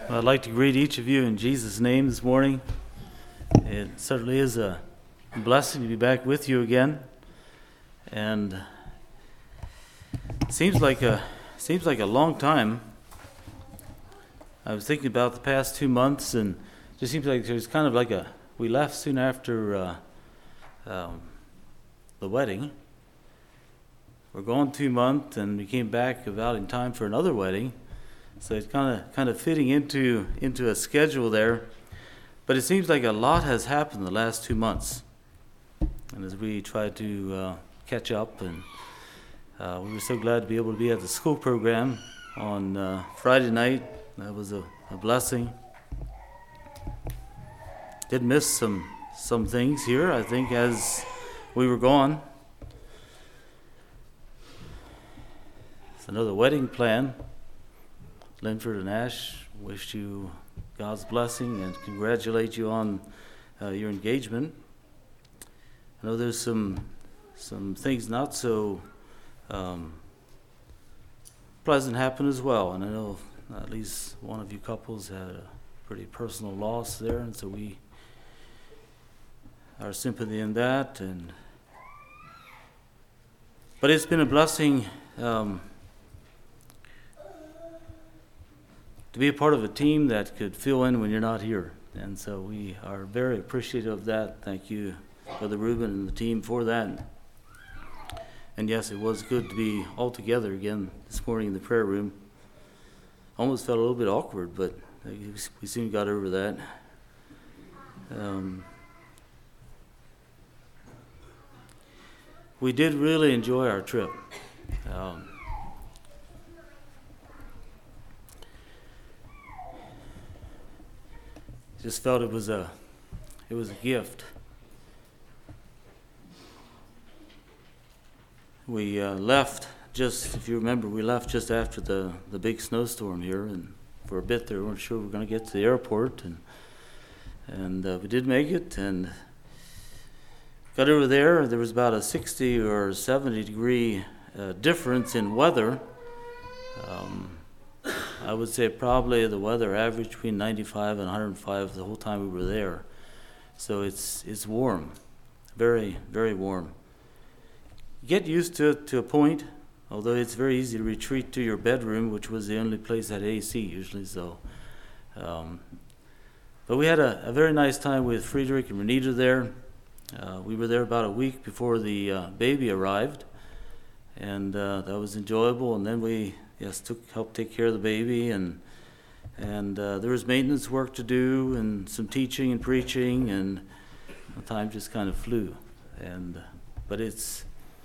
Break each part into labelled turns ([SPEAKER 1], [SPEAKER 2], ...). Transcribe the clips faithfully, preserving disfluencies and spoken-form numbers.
[SPEAKER 1] I'd like to greet each of you in Jesus' name this morning. It certainly is a blessing to be back with you again, and it seems like a seems like a long time. I was thinking about the past two months, and it just seems like there's kind of like a we left soon after uh, um, the wedding. We're gone two months, and we came back about in time for another wedding. So it's kind of kind of fitting into into a schedule there, but it seems like a lot has happened the last two months. And as we try to uh, catch up, and uh, we were so glad to be able to be at the school program on uh, Friday night. That was a, a blessing. Did miss some some things here, I think, as we were gone. It's another wedding plan. Linford and Ash, wish you God's blessing and congratulate you on uh, your engagement. I know there's some some things not so um, pleasant happen as well, and I know at least one of you couples had a pretty personal loss there, and so we our sympathy in that. And but it's been a blessing. Um, to be a part of a team that could fill in when you're not here. And so we are very appreciative of that. Thank you, Brother Reuben and the team, for that. And yes, it was good to be all together again this morning in the prayer room. Almost felt a little bit awkward, but we soon got over that. Um, we did really enjoy our trip. Um, Just felt it was a, it was a gift. We uh, left just, if you remember, we left just after the, the big snowstorm here, and for a bit there, we weren't sure we were going to get to the airport, and and uh, we did make it, and got over there. There was about a sixty or seventy degree uh, difference in weather. Um, I would say probably the weather averaged between ninety-five and one hundred five the whole time we were there. So it's it's warm, very, very warm. You get used to it to a point, although it's very easy to retreat to your bedroom, which was the only place that had A C usually. So, um, but we had a, a very nice time with Friedrich and Renita there. Uh, we were there about a week before the uh, baby arrived, and uh, that was enjoyable. And then we Yes, took helped take care of the baby, and and uh, there was maintenance work to do, and some teaching and preaching, and the time just kind of flew. And but it's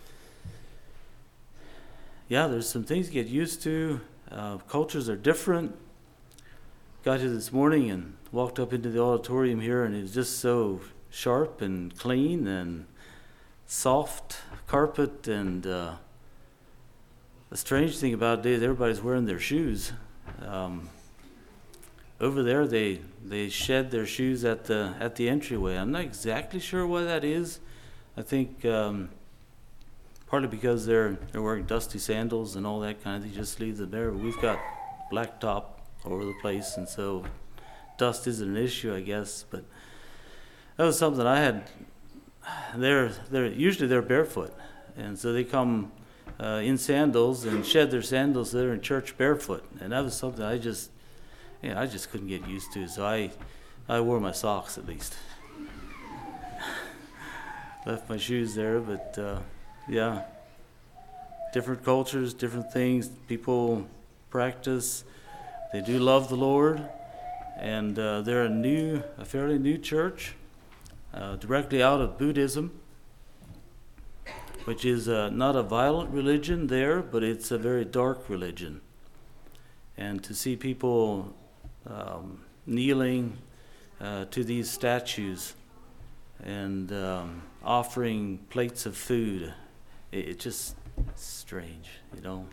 [SPEAKER 1] yeah, there's some things you get used to. Uh, cultures are different. Got here this morning and walked up into the auditorium here, and it was just so sharp and clean and soft carpet. And uh, the strange thing about it is everybody's wearing their shoes. Um, over there, they they shed their shoes at the at the entryway. I'm not exactly sure why that is. I think um, partly because they're they're wearing dusty sandals and all that kind of thing. Just leave them there. We've got blacktop all over the place, and so dust isn't an issue, I guess. But that was something I had. They're they're usually they're barefoot, and so they come uh, in sandals and shed their sandals. They're in church barefoot, and that was something I just. Yeah, I just couldn't get used to, so I, I wore my socks at least. Left my shoes there, but uh, yeah, different cultures, different things. People practice. They do love the Lord, and uh, they're a new, a fairly new church, uh, directly out of Buddhism, which is uh, not a violent religion there, but it's a very dark religion. And to see people Um, kneeling uh, to these statues and um, offering plates of food, it, it just it's strange, you know.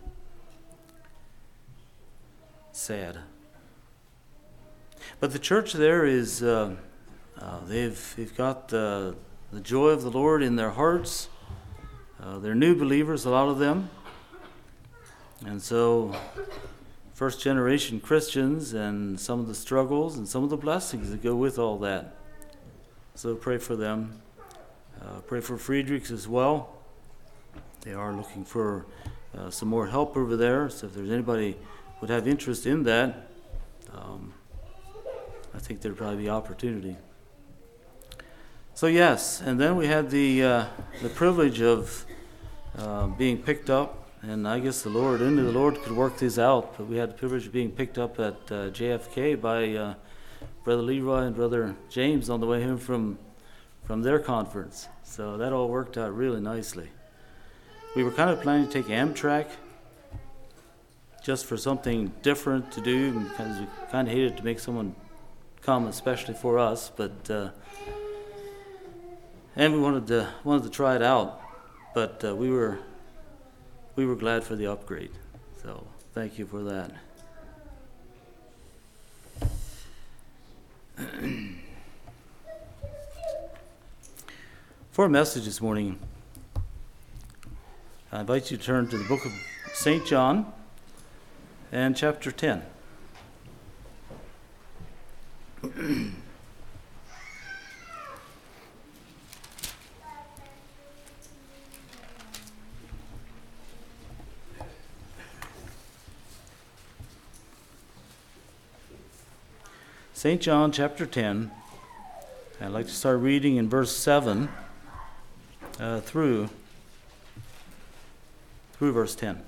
[SPEAKER 1] Sad. But the church there is uh, uh, they've they've got the the joy of the Lord in their hearts. Uh, they're new believers, a lot of them, and so. first generation Christians and some of the struggles and some of the blessings that go with all that. So pray for them. Uh, pray for Friedrichs as well. They are looking for uh, some more help over there. So if there's anybody who would have interest in that, um, I think there'd probably be opportunity. So yes, and then we had the uh, the privilege of uh, being picked up, and I guess the Lord, only the Lord could work this out, but we had the privilege of being picked up at uh, J F K by uh, Brother Leroy and Brother James on the way home from from their conference. So that all worked out really nicely. We were kind of planning to take Amtrak just for something different to do, because we kind of hated to make someone come, especially for us, but uh, and we wanted to wanted to try it out, but uh, we were we were glad for the upgrade. So thank you for that. For a message this morning, I invite you to turn to the book of Saint John and chapter ten. Saint John chapter ten. I'd like to start reading in verse seven uh, through, through verse ten.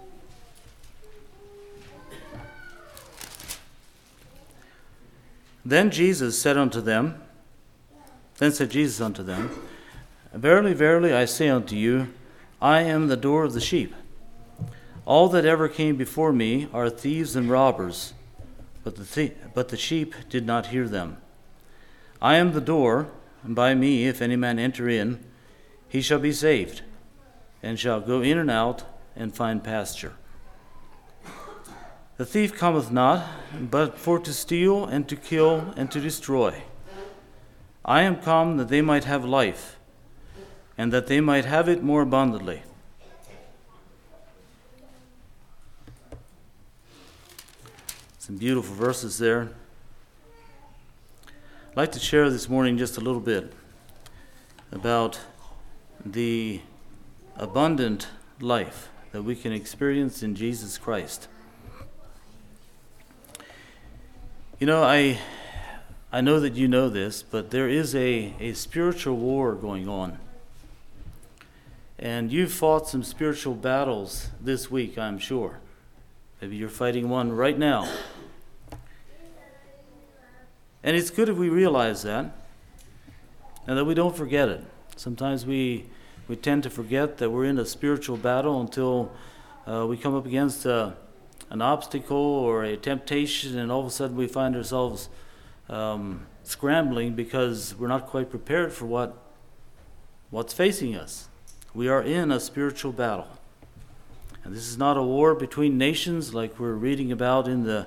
[SPEAKER 1] Then Jesus said unto them, Then said Jesus unto them, Verily, verily, I say unto you, I am the door of the sheep. All that ever came before me are thieves and robbers, but the th- but the sheep did not hear them. I am the door, and by me, if any man enter in, he shall be saved, and shall go in and out, and find pasture. The thief cometh not, but for to steal, and to kill, and to destroy. I am come that they might have life, and that they might have it more abundantly. Some beautiful verses there. I'd like to share this morning just a little bit about the abundant life that we can experience in Jesus Christ. You know, I I know that you know this, but there is a, a spiritual war going on. And you've fought some spiritual battles this week, I'm sure. Maybe you're fighting one right now. And it's good if we realize that, and that we don't forget it. Sometimes we we tend to forget that we're in a spiritual battle until uh, we come up against a, an obstacle or a temptation, and all of a sudden we find ourselves um, scrambling because we're not quite prepared for what what's facing us. We are in a spiritual battle. And this is not a war between nations like we're reading about in the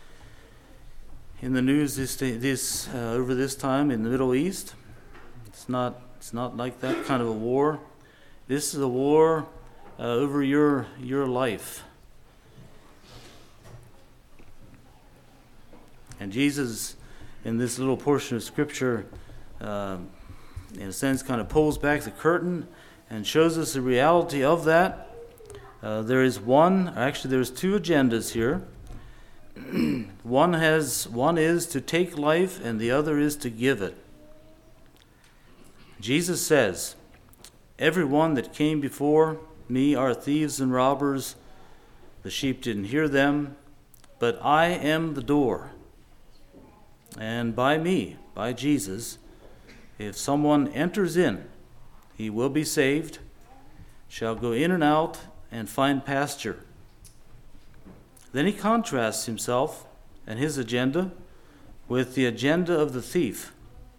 [SPEAKER 1] in the news this this uh, over this time in the Middle East. It's not it's not like that kind of a war. This is a war uh, over your your life. And Jesus, in this little portion of Scripture, uh, in a sense, kind of pulls back the curtain and shows us the reality of that. Uh, there is one, actually there's two agendas here. one has, one is to take life, and the other is to give it. Jesus says, "Every one that came before me are thieves and robbers. The sheep didn't hear them, but I am the door. And by me, by Jesus, if someone enters in, he will be saved, shall go in and out, and find pasture." Then he contrasts himself and his agenda with the agenda of the thief.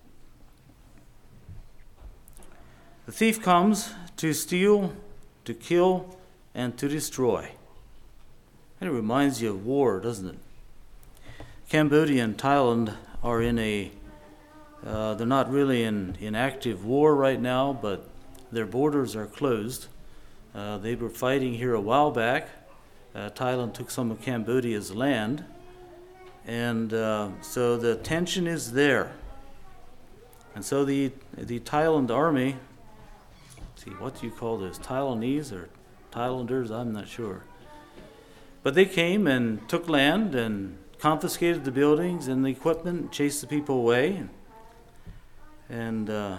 [SPEAKER 1] The thief comes to steal, to kill, and to destroy. And it reminds you of war, doesn't it? Cambodia and Thailand are in a, uh, they're not really in, in active war right now, but their borders are closed. Uh, they were fighting here a while back, uh, Thailand took some of Cambodia's land, and uh, so the tension is there. And so the the Thailand army, let's see, what do you call this, Thailandese or Thailanders? I'm not sure. But they came and took land and confiscated the buildings and the equipment, chased the people away. And uh,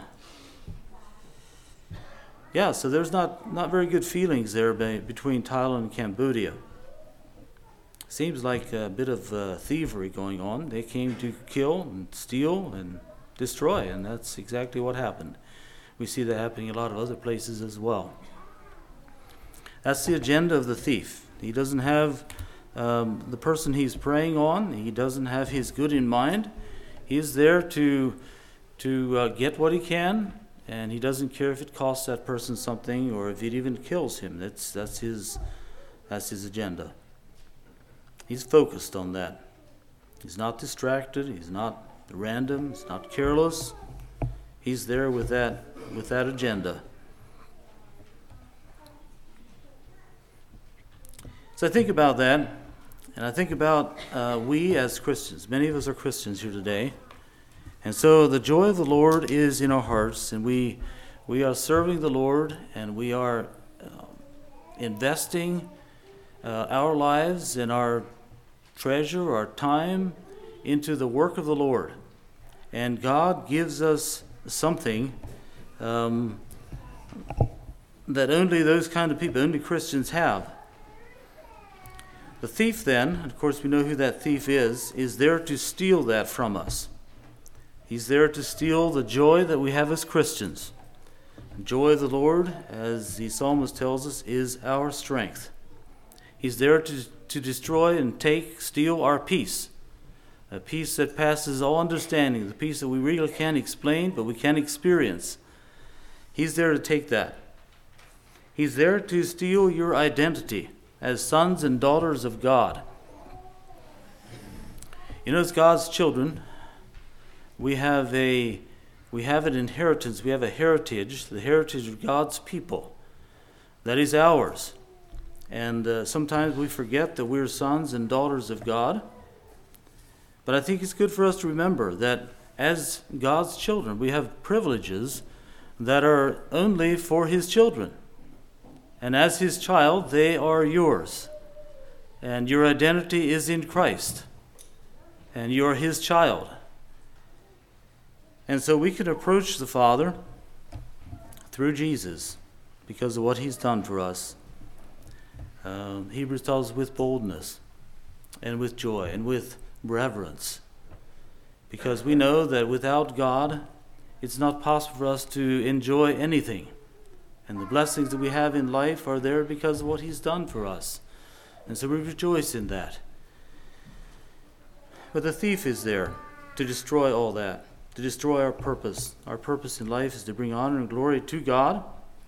[SPEAKER 1] yeah, so there's not, not very good feelings there be, between Thailand and Cambodia. Seems like a bit of uh, thievery going on. They came to kill and steal and destroy, and that's exactly what happened. We see that happening in a lot of other places as well. That's the agenda of the thief. He doesn't have um, the person he's preying on. He doesn't have his good in mind. He's there to to uh, get what he can, and he doesn't care if it costs that person something or if it even kills him. That's that's his that's his agenda. He's focused on that. He's not distracted. He's not random. He's not careless. He's there with that with that agenda. So I think about that, and I think about uh, we as Christians. Many of us are Christians here today. And so the joy of the Lord is in our hearts, and we we are serving the Lord, and we are uh, investing uh, our lives and our treasure, our time into the work of the Lord. And God gives us something um, that only those kind of people, only Christians have. The thief then, of course we know who that thief is, is there to steal that from us. He's there to steal the joy that we have as Christians. The joy of the Lord, as the psalmist tells us, is our strength. He's there to, to destroy and take, steal our peace. A peace that passes all understanding, the peace that we really can't explain, but we can experience. He's there to take that. He's there to steal your identity as sons and daughters of God. You know, as God's children, we have a we have an inheritance, we have a heritage, the heritage of God's people. That is ours. And uh, sometimes we forget that we're sons and daughters of God. But I think it's good for us to remember that as God's children, we have privileges that are only for His children. And as His child, they are yours. And your identity is in Christ. And you're His child. And so we can approach the Father through Jesus because of what He's done for us. Uh, Hebrews tells us with boldness and with joy and with reverence. Because we know that without God, it's not possible for us to enjoy anything. And the blessings that we have in life are there because of what He's done for us. And so we rejoice in that. But the thief is there to destroy all that, to destroy our purpose. Our purpose in life is to bring honor and glory to God.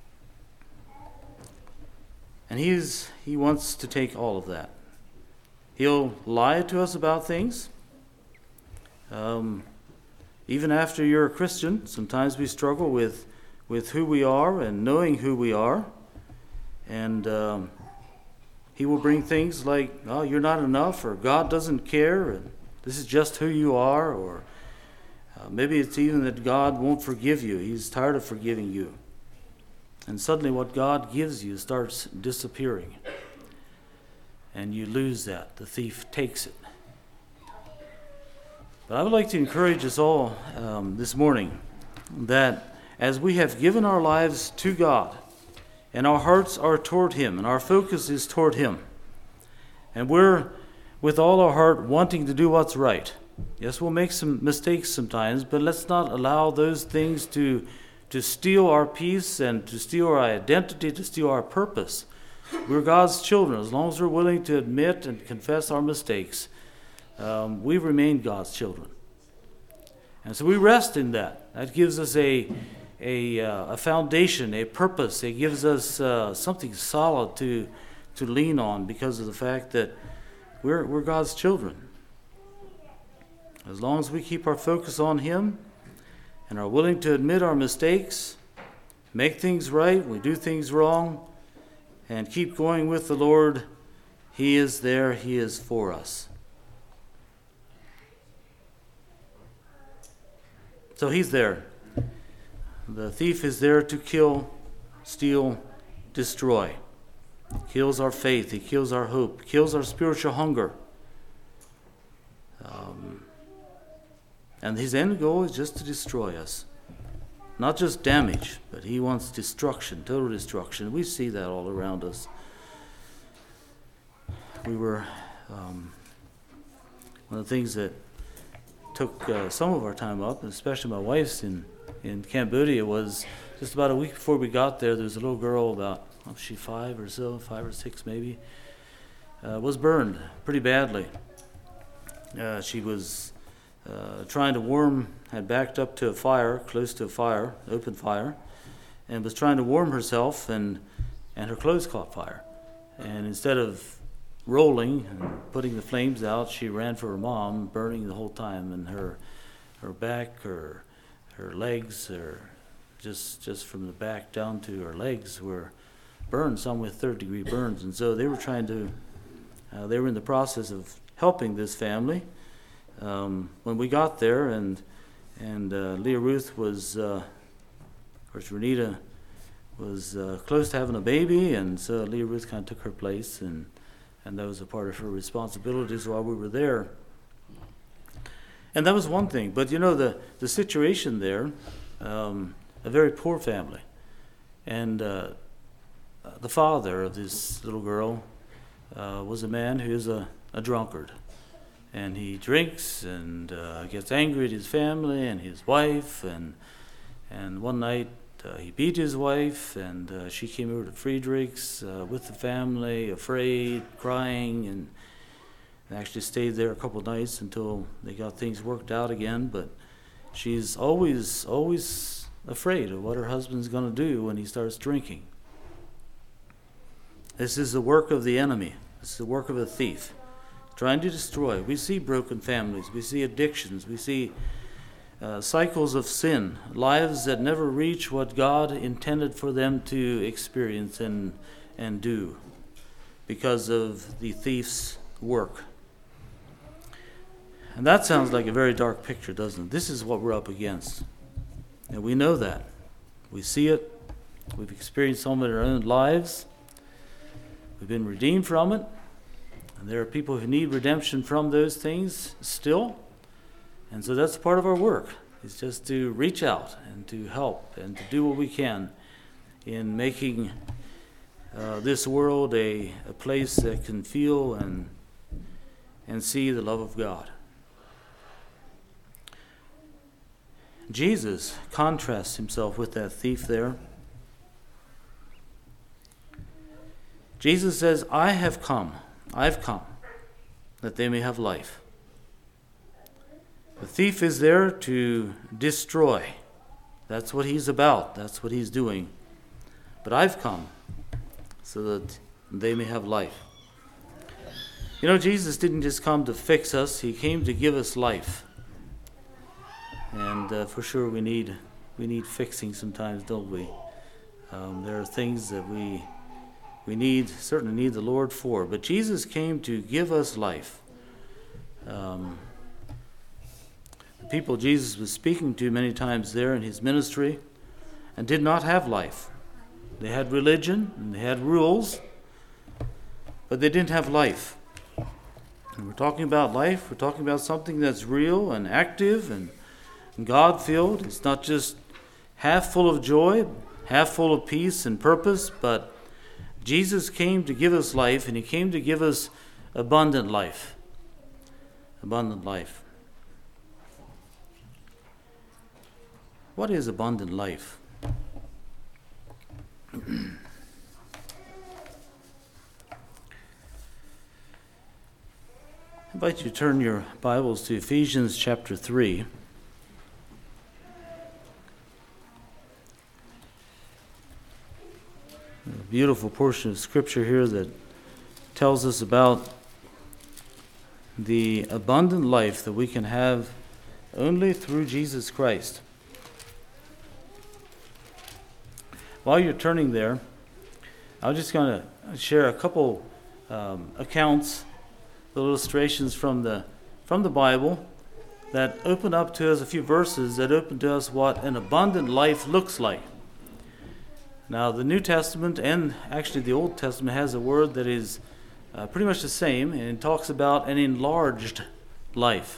[SPEAKER 1] And he's, he wants to take all of that. He'll lie to us about things. Um, even after you're a Christian, sometimes we struggle with with who we are and knowing who we are. And um, he will bring things like, oh, you're not enough, or God doesn't care, and this is just who you are, or uh, maybe it's even that God won't forgive you. He's tired of forgiving you. And suddenly what God gives you starts disappearing. And you lose that. The thief takes it. But I would like to encourage us all um, this morning that as we have given our lives to God, and our hearts are toward Him, and our focus is toward Him, and we're with all our heart wanting to do what's right. Yes, we'll make some mistakes sometimes, but let's not allow those things to, to steal our peace and to steal our identity, to steal our purpose. We're God's children. As long as we're willing to admit and confess our mistakes, um, we remain God's children. And so we rest in that. That gives us a A, uh, a foundation, a purpose. It gives us uh, something solid to to lean on because of the fact that we're we're God's children. As long as we keep our focus on Him and are willing to admit our mistakes, make things right, we do things wrong, and keep going with the Lord, He is there. He is for us. So he's there. The thief is there to kill, steal, destroy. He kills our faith. He kills our hope. Kills our spiritual hunger. Um, and his end goal is just to destroy us. Not just damage, but he wants destruction, total destruction. We see that all around us. We were, um, one of the things that took uh, some of our time up, especially my wife's in, in Cambodia, was just about a week before we got there, there was a little girl about, was she five or so, five or six maybe, uh, was burned pretty badly. Uh, she was uh, trying to warm, had backed up to a fire, close to a fire, open fire, and was trying to warm herself, and, and her clothes caught fire. And instead of rolling and putting the flames out, she ran for her mom, burning the whole time, and her her back, her her legs, or just just from the back down to her legs were burned, some with third degree burns. And so they were trying to, uh, they were in the process of helping this family. Um, when we got there, and and uh, Leah Ruth was, uh, of course, Renita was uh, close to having a baby, and so Leah Ruth kind of took her place, and and that was a part of her responsibilities while we were there. And that was one thing. But you know, the, the situation there, um, a very poor family. And uh, the father of this little girl uh, was a man who is a, a drunkard. And he drinks and uh, gets angry at his family and his wife. And and one night uh, he beat his wife, and uh, she came over to Friedrich's uh, with the family, afraid, crying, and actually stayed there a couple of nights until they got things worked out again. But she's always, always afraid of what her husband's going to do when he starts drinking. This is the work of the enemy. This is the work of a thief, trying to destroy. We see broken families. We see addictions. We see uh, cycles of sin, lives that never reach what God intended for them to experience and and do because of the thief's work. And that sounds like a very dark picture, doesn't it? This is what we're up against. And we know that. We see it. We've experienced some of it in our own lives. We've been redeemed from it. And there are people who need redemption from those things still. And so that's part of our work, is just to reach out and to help and to do what we can in making uh, this world a, a place that can feel and and see the love of God. Jesus contrasts himself with that thief there. Jesus says, I have come, I've come, that they may have life. The thief is there to destroy. That's what he's about. That's what he's doing. But I've come so that they may have life. You know, Jesus didn't just come to fix us. He came to give us life. And uh, for sure we need we need fixing sometimes, don't we? Um, there are things that we we need, certainly need the Lord for. But Jesus came to give us life. Um, the people Jesus was speaking to many times there in his ministry and did not have life. They had religion and they had rules, but they didn't have life. And we're talking about life. We're talking about something that's real and active and God-filled. It's not just half full of joy, half full of peace and purpose, but Jesus came to give us life, and he came to give us abundant life. Abundant life. What is abundant life? I invite you to turn your Bibles to Ephesians chapter three. A beautiful portion of Scripture here that tells us about the abundant life that we can have only through Jesus Christ. While you're turning there, I'm just going to share a couple um, accounts, little illustrations from the from the Bible that open up to us a few verses that open to us what an abundant life looks like. Now, the New Testament and actually the Old Testament has a word that is uh, pretty much the same, and it talks about an enlarged life.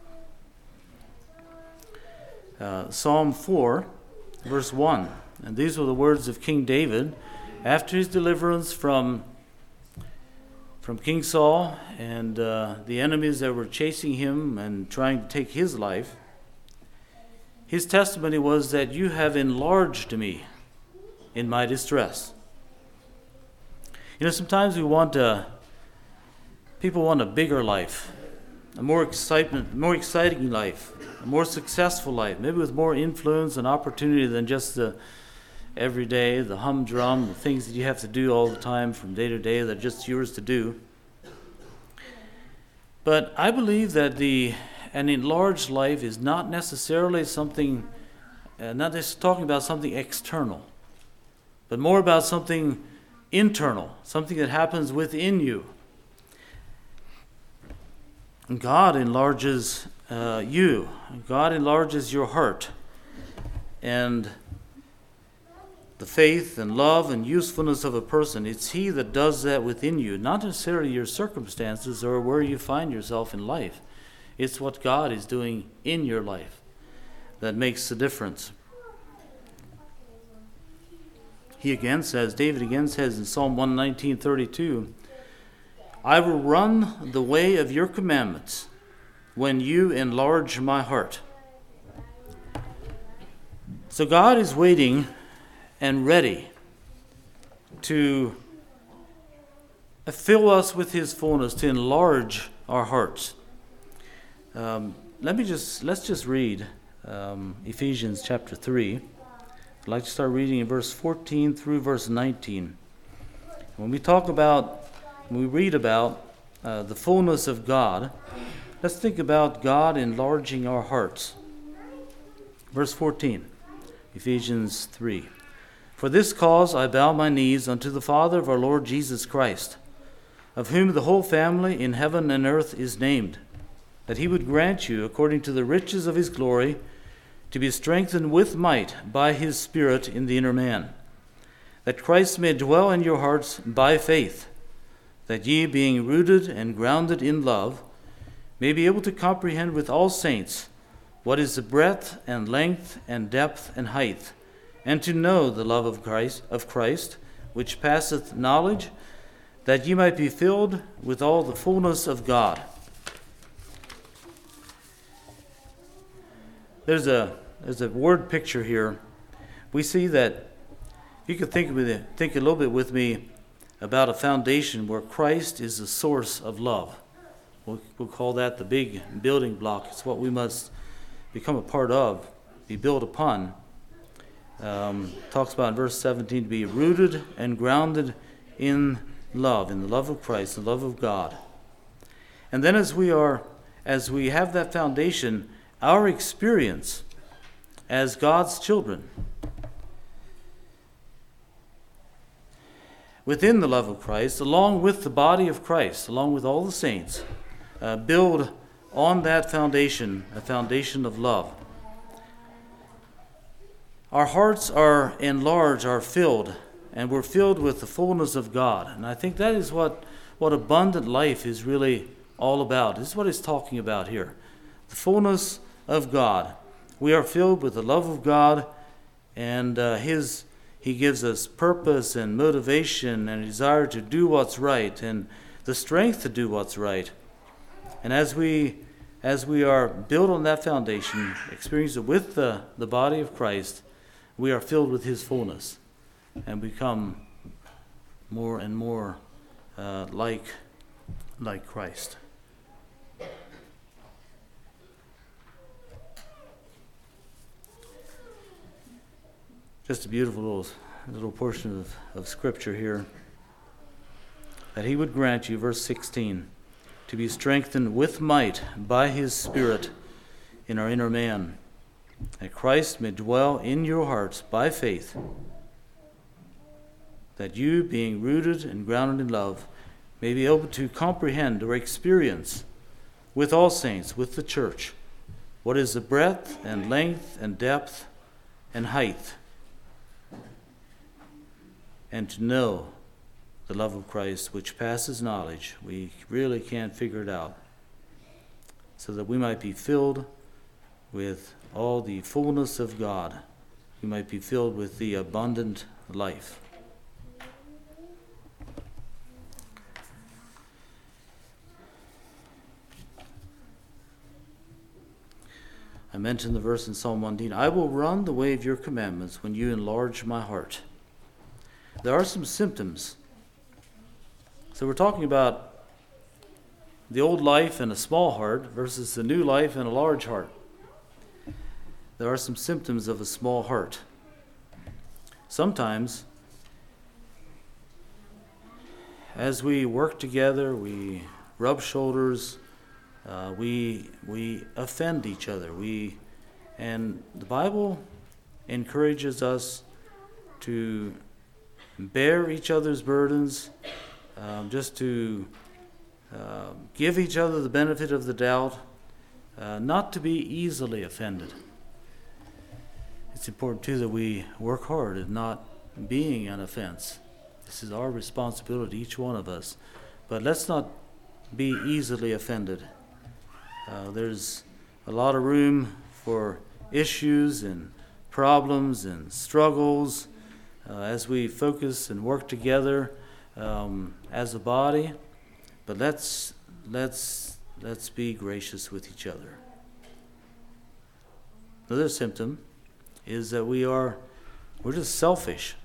[SPEAKER 1] Uh, Psalm four, verse one, and these were the words of King David after his deliverance from from King Saul and uh, the enemies that were chasing him and trying to take his life. His testimony was that you have enlarged me in my distress. You know, sometimes we want a, people want a bigger life, a more excitement, more exciting life, a more successful life, maybe with more influence and opportunity than just the every day, the humdrum, the things that you have to do all the time from day to day that are just yours to do. But I believe that the an enlarged life is not necessarily something, uh, not just talking about something external, but more about something internal, something that happens within you. God enlarges uh, you. God enlarges your heart. And the faith and love and usefulness of a person, it's He that does that within you, not necessarily your circumstances or where you find yourself in life. It's what God is doing in your life that makes the difference. He again says, David again says in Psalm one nineteen thirty-two, I will run the way of your commandments when you enlarge my heart. So God is waiting and ready to fill us with His fullness, to enlarge our hearts. Um, let me just let's just read um, Ephesians chapter three. I'd like to start reading in verse fourteen through verse nineteen. When we talk about, when we read about uh, the fullness of God, let's think about God enlarging our hearts. Verse fourteen, Ephesians three. For this cause I bow my knees unto the Father of our Lord Jesus Christ, of whom the whole family in heaven and earth is named, that He would grant you, according to the riches of His glory, to be strengthened with might by His Spirit in the inner man, that Christ may dwell in your hearts by faith, that ye, being rooted and grounded in love, may be able to comprehend with all saints what is the breadth and length and depth and height, and to know the love of Christ, of Christ, which passeth knowledge, that ye might be filled with all the fullness of God. There's a there's a word picture here. We see that you could think with it, think a little bit with me about a foundation where Christ is the source of love. We'll, we'll call that the big building block. It's what we must become a part of, be built upon. Um, talks about in verse seventeen to be rooted and grounded in love, in the love of Christ, the love of God. And then as we are, as we have that foundation, our experience as God's children within the love of Christ, along with the body of Christ, along with all the saints, uh, build on that foundation, a foundation of love. Our hearts are enlarged, are filled, and we're filled with the fullness of God. And I think that is what, what abundant life is really all about. This is what it's talking about here. The fullness of God. We are filled with the love of God, and uh, His He gives us purpose and motivation and a desire to do what's right and the strength to do what's right. And as we as we are built on that foundation, experience it with the, the body of Christ, we are filled with His fullness and become more and more uh, like like Christ. Just a beautiful little, little portion of, of Scripture here. That He would grant you, verse sixteen, to be strengthened with might by His Spirit in our inner man, that Christ may dwell in your hearts by faith, that you, being rooted and grounded in love, may be able to comprehend or experience with all saints, with the church, what is the breadth and length and depth and height, and to know the love of Christ, which passes knowledge. We really can't figure it out, so that we might be filled with all the fullness of God. We might be filled with the abundant life. I mentioned the verse in Psalm one nineteen, I will run the way of your commandments when you enlarge my heart. There are some symptoms. So we're talking about the old life in a small heart versus the new life in a large heart. There are some symptoms of a small heart. Sometimes, as we work together, we rub shoulders, uh, we we offend each other. We and the Bible encourages us to bear each other's burdens, um, just to uh, give each other the benefit of the doubt, uh, not to be easily offended. It's important, too, that we work hard at not being an offense. This is our responsibility, each one of us. But let's not be easily offended. Uh, there's a lot of room for issues and problems and struggles uh, as we focus and work together um, as a body. But let's let's let's be gracious with each other. Another symptom is that we are we're just selfish.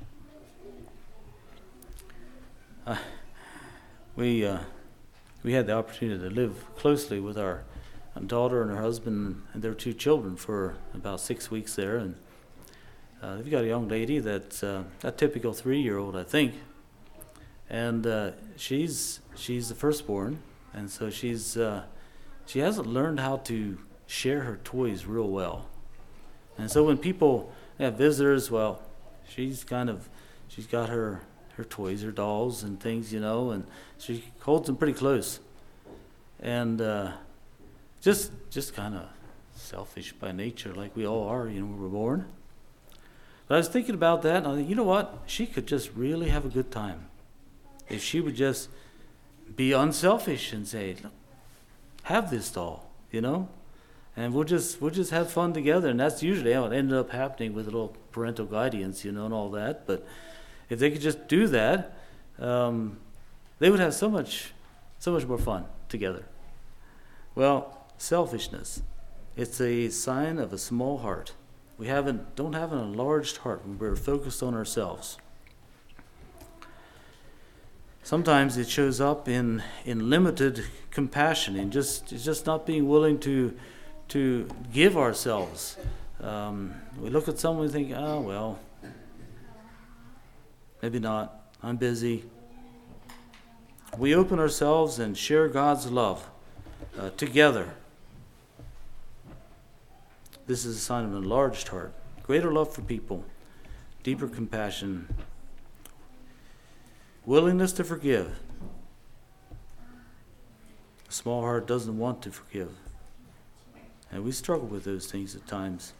[SPEAKER 1] Uh, we uh, we had the opportunity to live closely with our daughter and her husband and their two children for about six weeks there, and uh, they've got a young lady that's uh, a typical three-year-old, I think, and uh, she's she's the firstborn, and so she's uh, she hasn't learned how to share her toys real well, and so when people have visitors, well, she's kind of she's got her her toys, her dolls and things, you know, and she holds them pretty close, and uh, just just kind of selfish by nature, like we all are, you know, when we're born. But I was thinking about that, and I think, you know what? She could just really have a good time if she would just be unselfish and say, look, have this doll, you know, and we'll just we'll just have fun together. And that's usually how it ended up happening with a little parental guidance, you know, and all that. But if they could just do that, um, they would have so much so much more fun together. Well, selfishness, it's a sign of a small heart. We haven't don't have an enlarged heart when we're focused on ourselves. Sometimes it shows up in, in limited compassion, in just just not being willing to to give ourselves. Um, we look at someone and think, oh well, maybe not. I'm busy. We open ourselves and share God's love uh, together. This is a sign of an enlarged heart, greater love for people, deeper compassion, willingness to forgive. A small heart doesn't want to forgive, and we struggle with those things at times.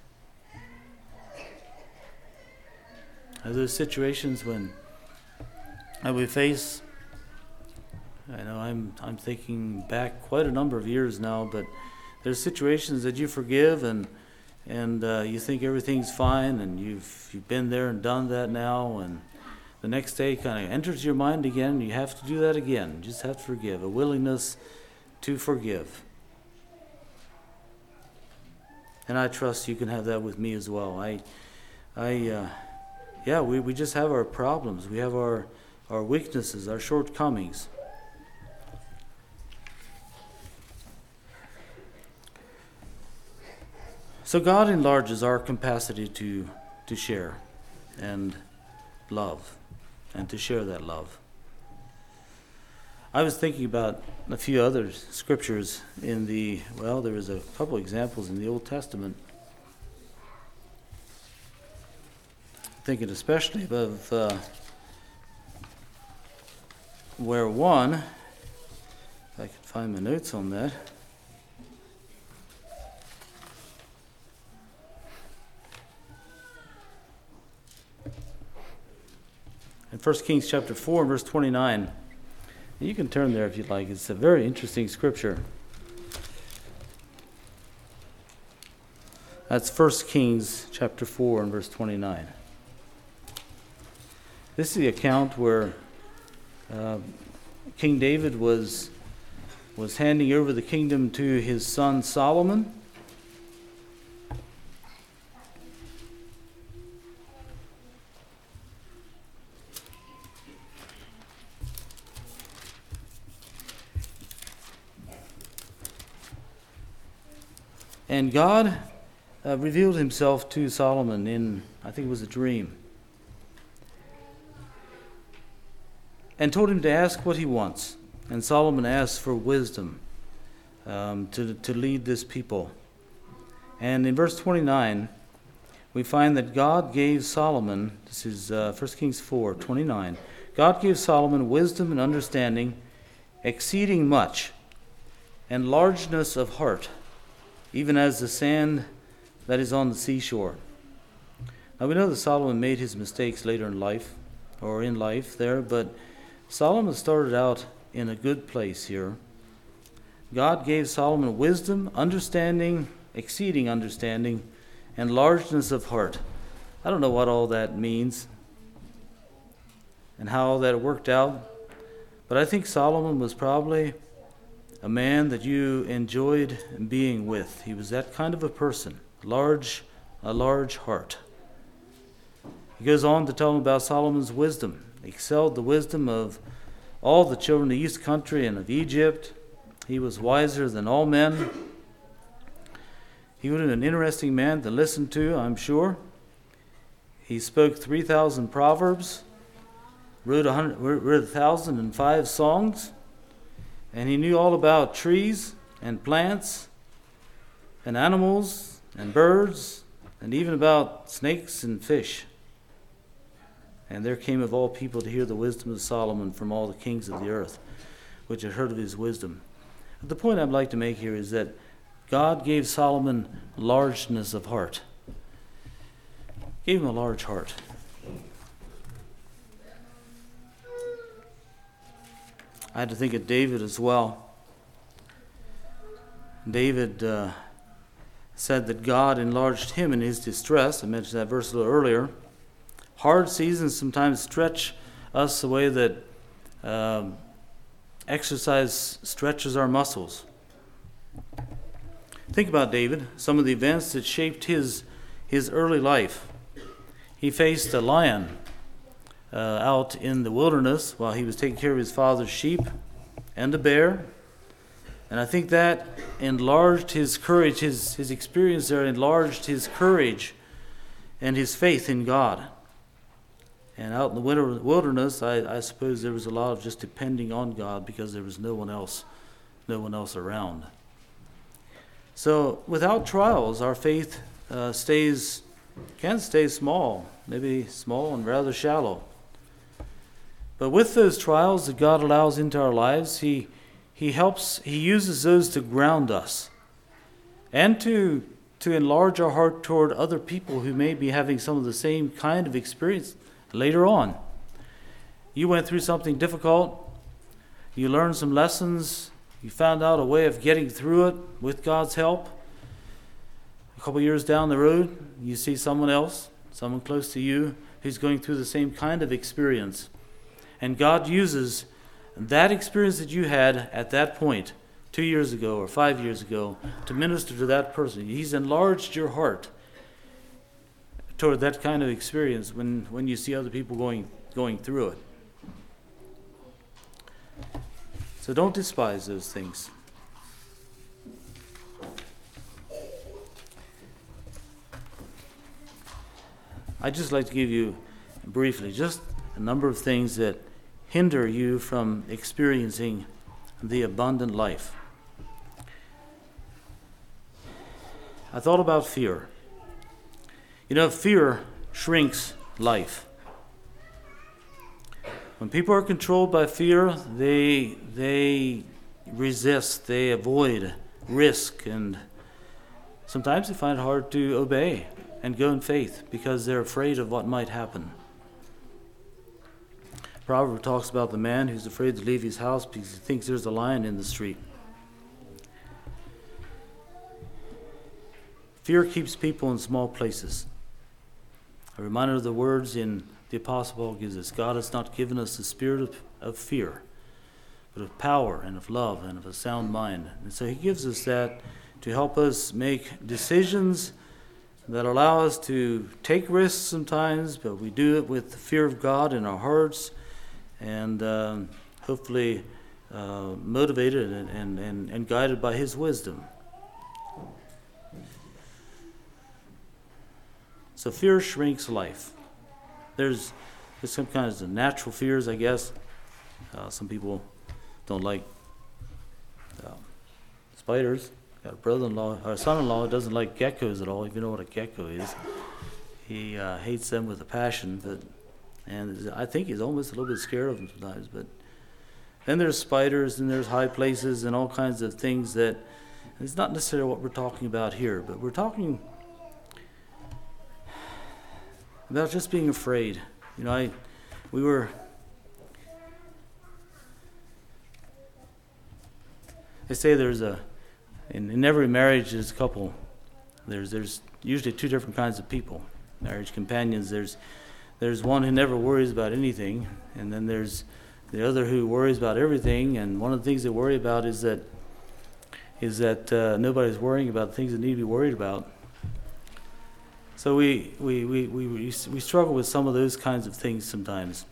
[SPEAKER 1] Are those situations when uh, we face? I know I'm I'm thinking back quite a number of years now, but there's situations that you forgive and. And uh, you think everything's fine, and you've you've been there and done that now, and the next day kind of enters your mind again, and you have to do that again. You just have to forgive, a willingness to forgive. And I trust you can have that with me as well. I, I, uh, yeah, we, we just have our problems. We have our, our weaknesses, our shortcomings. So God enlarges our capacity to, to share and love and to share that love. I was thinking about a few other scriptures in the, well, there was a couple examples in the Old Testament. Thinking especially of uh, where one If I can find my notes on that. In First Kings chapter four, verse twenty-nine. You can turn there if you'd like. It's a very interesting scripture. That's First Kings chapter four and verse twenty-nine. This is the account where uh, King David was, was handing over the kingdom to his son Solomon. And God uh, revealed himself to Solomon in, I think it was a dream, and told him to ask what he wants. And Solomon asked for wisdom um, to, to lead this people. And in verse twenty-nine, we find that God gave Solomon, this is uh, First Kings four, twenty-nine, God gave Solomon wisdom and understanding, exceeding much, and largeness of heart, even as the sand that is on the seashore. Now we know that Solomon made his mistakes later in life, or in life there, but Solomon started out in a good place here. God gave Solomon wisdom, understanding, exceeding understanding, and largeness of heart. I don't know what all that means and how all that worked out, but I think Solomon was probably a man that you enjoyed being with. He was that kind of a person, large, a large heart. He goes on to tell him about Solomon's wisdom. He excelled the wisdom of all the children of the east country and of Egypt. He was wiser than all men. He was an interesting man to listen to, I'm sure. He spoke three thousand proverbs, wrote one thousand five songs, and he knew all about trees and plants and animals and birds and even about snakes and fish. And there came of all people to hear the wisdom of Solomon from all the kings of the earth, which had heard of his wisdom. But the point I'd like to make here is that God gave Solomon largeness of heart. Gave him a large heart. I had to think of David as well. David uh, said that God enlarged him in his distress. I mentioned that verse a little earlier. Hard seasons sometimes stretch us the way that um, exercise stretches our muscles. Think about David, some of the events that shaped his, his early life. He faced a lion Uh, out in the wilderness while he was taking care of his father's sheep, and a bear. And I think that enlarged his courage, his, his experience there enlarged his courage and his faith in God. And out in the winter wilderness, I, I suppose there was a lot of just depending on God because there was no one else, no one else around. So without trials, our faith uh, stays, can stay small, maybe small and rather shallow. But with those trials that God allows into our lives, He He helps, He uses those to ground us and to to enlarge our heart toward other people who may be having some of the same kind of experience later on. You went through something difficult, you learned some lessons, you found out a way of getting through it with God's help. A couple years down the road, you see someone else, someone close to you, who's going through the same kind of experience. And God uses that experience that you had at that point, two years ago or five years ago, to minister to that person. He's enlarged your heart toward that kind of experience when, when you see other people going, going through it. So don't despise those things. I'd just like to give you briefly just a number of things that hinder you from experiencing the abundant life. I thought about fear. You know, fear shrinks life. When people are controlled by fear, they they resist, they avoid risk, and sometimes they find it hard to obey and go in faith because they're afraid of what might happen. Proverb talks about the man who's afraid to leave his house because he thinks there's a lion in the street. Fear keeps people in small places. A reminder of the words in the Apostle Paul gives us: God has not given us the spirit of, of fear, but of power and of love and of a sound mind. And so he gives us that to help us make decisions that allow us to take risks sometimes, but we do it with the fear of God in our hearts, and um, hopefully uh, motivated and, and, and, and guided by his wisdom. So fear shrinks life. There's, there's some kinds of natural fears, I guess. Uh, some people don't like uh, spiders. Got a brother-in-law, or son-in-law, who doesn't like geckos at all. If you know what a gecko is, he uh, hates them with a passion. But and I think he's almost a little bit scared of them sometimes. But then there's spiders, and there's high places, and all kinds of things that. And it's not necessarily what we're talking about here, but we're talking about just being afraid. You know, I, we were. They say there's a. In, in every marriage, there's a couple. There's there's usually two different kinds of people, marriage companions. There's there's one who never worries about anything, and then there's the other who worries about everything. And one of the things they worry about is that is that uh, nobody's worrying about the things that need to be worried about. So we we, we, we we we struggle with some of those kinds of things sometimes.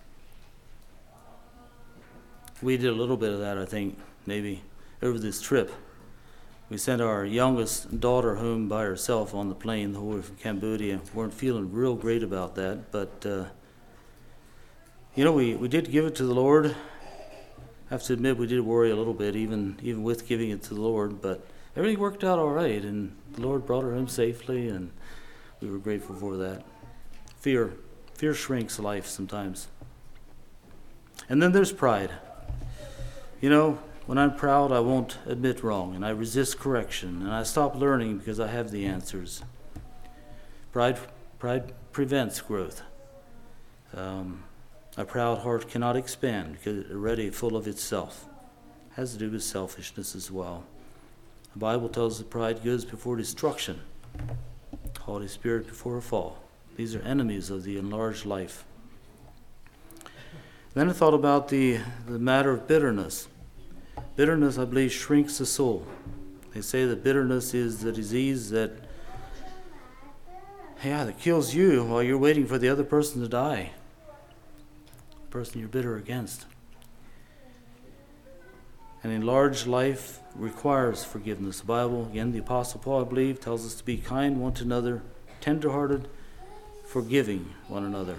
[SPEAKER 1] We did a little bit of that, I think, maybe over this trip. We sent our youngest daughter home by herself on the plane the whole way from Cambodia. Weren't feeling real great about that, but uh, you know, we, we did give it to the Lord. I have to admit, we did worry a little bit, even even with giving it to the Lord, but everything worked out all right, and the Lord brought her home safely, and we were grateful for that. Fear, fear shrinks life sometimes. And then there's pride. You know, when I'm proud, I won't admit wrong, and I resist correction, and I stop learning because I have the answers. Pride, pride prevents growth. Um, a proud heart cannot expand because it's already full of itself. It has to do with selfishness as well. The Bible tells us that pride goes before destruction, haughty spirit before a fall. These are enemies of the enlarged life. Then I thought about the, the matter of bitterness. Bitterness, I believe, shrinks the soul. They say that bitterness is the disease that, yeah, that kills you while you're waiting for the other person to die. The person you're bitter against. An enlarged life requires forgiveness. The Bible, again, the Apostle Paul, I believe, tells us to be kind one to another, tenderhearted, forgiving one another.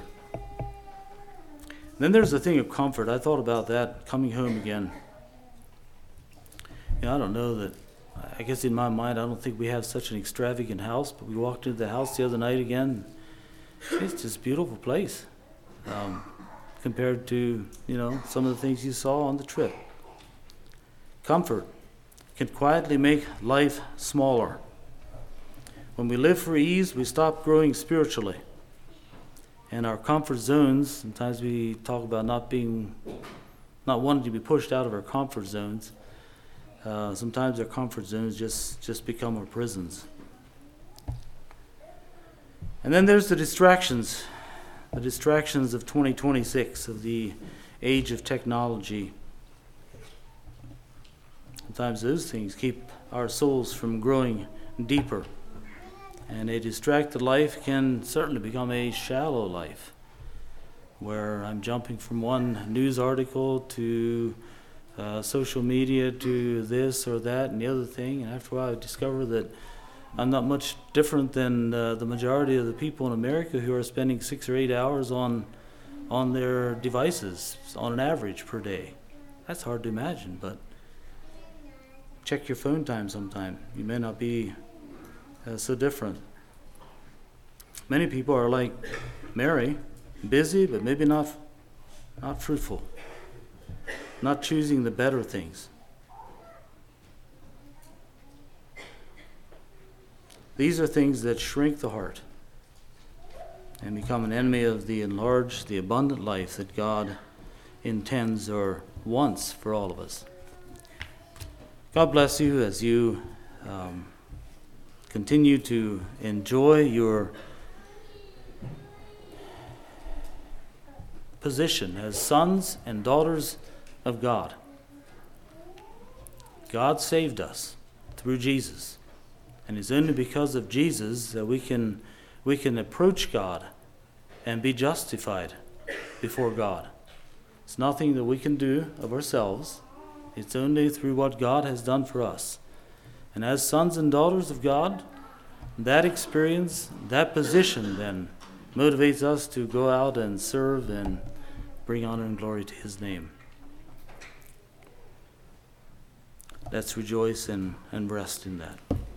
[SPEAKER 1] Then there's the thing of comfort. I thought about that coming home again. You know, I don't know that, I guess in my mind, I don't think we have such an extravagant house, but we walked into the house the other night again. It's just a beautiful place um, compared to, you know, some of the things you saw on the trip. Comfort can quietly make life smaller. When we live for ease, we stop growing spiritually. And our comfort zones, sometimes we talk about not being, not wanting to be pushed out of our comfort zones. Uh, sometimes our comfort zones just, just become our prisons. And then there's the distractions, the distractions of twenty twenty-six, of the age of technology. Sometimes those things keep our souls from growing deeper. And a distracted life can certainly become a shallow life, where I'm jumping from one news article to Uh, social media to this or that and the other thing, and after a while I discover that I'm not much different than uh, the majority of the people in America who are spending six or eight hours on on their devices on an average per day. That's hard to imagine, but check your phone time sometime. You may not be uh, so different. Many people are like Mary, busy but maybe not not fruitful. Not choosing the better things. These are things that shrink the heart and become an enemy of the enlarged, the abundant life that God intends or wants for all of us. God bless you as you um, continue to enjoy your position as sons and daughters of God. God saved us through Jesus, and it's only because of Jesus that we can we can approach God and be justified before God. It's nothing that we can do of ourselves. It's only through what God has done for us. And as sons and daughters of God, that experience, that position then motivates us to go out and serve and bring honor and glory to His name. Let's rejoice and, and rest in that.